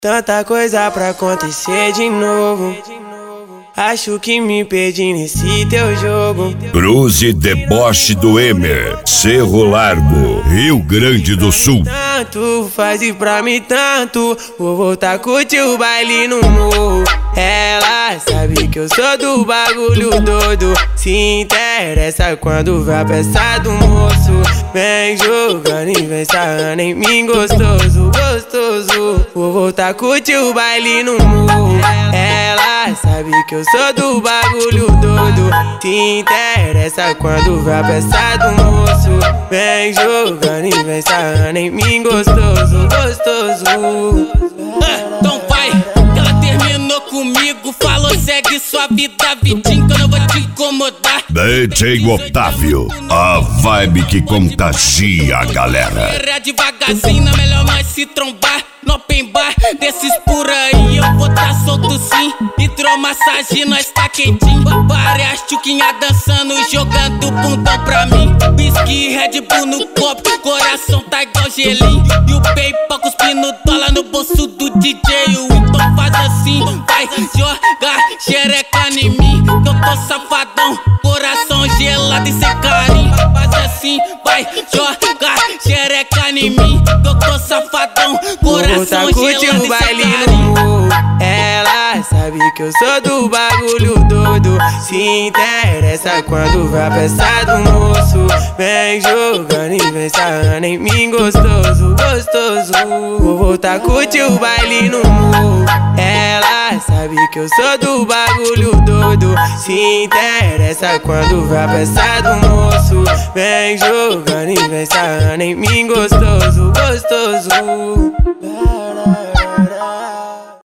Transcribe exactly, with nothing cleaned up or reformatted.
Tanta coisa pra acontecer de novo. Acho que me perdi nesse teu jogo. Cruze Deboche do Emer, Cerro Largo, Rio Grande do Sul. Tanto faz pra mim tanto. Vou voltar a curtir o baile no morro. Ela sabe que eu sou do bagulho doido. Se interessa quando vai a peça do moço. Vem jogando e vem sarrando em mim gostoso, gostoso. Vou voltar a curtir o baile no morro. Ela sabe que eu sou do bagulho doido. Se interessa quando vai a peça do moço. Vem jogando e vem sarrando em mim gostoso, gostoso. Ah, então vai, que ela terminou comigo. Falou segue sua vida, Vitinho, que eu não vou te incomodar. D J Otávio, a vibe que contagia a galera. É devagarzinho, melhor nós se trombar. No open bar, desses por aí eu vou tá solto sim. Hidromassagem, nós tá quentinho. Várias tchuquinhas dançando, jogando bundão pra mim. Whisky, Red Bull no copo, coração tá igual gelinho. E o PayPal cuspindo dólar no bolso do D J. Então faz assim, vai jogar xereca em mim, que eu tô safadão, coração gelado e sem carinho. Faz assim, vai jogar xereca em mim, que eu tô safadão, coração gelado e sem carinho. Ela sabe que eu sou do bagulho doido. Se interessa quando vai a peça do moço. Vem jogando e vem sarrando em mim gostoso, gostoso. Vou voltar a curtir o baile no morro. Ela sabe que eu sou do bagulho doido. Se interessa quando vai a peça do moço. Vem jogando e vem sarrando em mim gostoso, gostoso.